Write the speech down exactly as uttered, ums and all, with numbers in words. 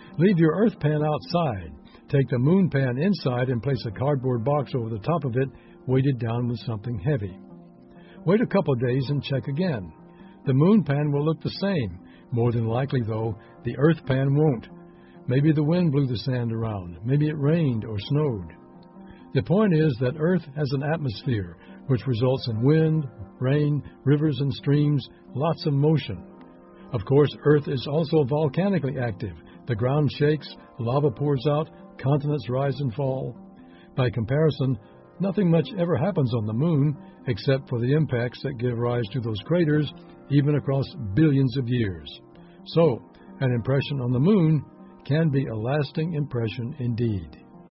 Leave your earth pan outside. Take the moon pan inside and place a cardboard box over the top of it, weighted down with something heavy. Wait a couple of days and check again. The moon pan will look the same. More than likely, though, the earth pan won't. Maybe the wind blew the sand around. Maybe it rained or snowed. The point is that Earth has an atmosphere, which results in wind, rain, rivers and streams, lots of motion. Of course, Earth is also volcanically active. The ground shakes, lava pours out, continents rise and fall. By comparison, nothing much ever happens on the moon, except for the impacts that give rise to those craters, even across billions of years. So, an impression on the moon can be a lasting impression indeed.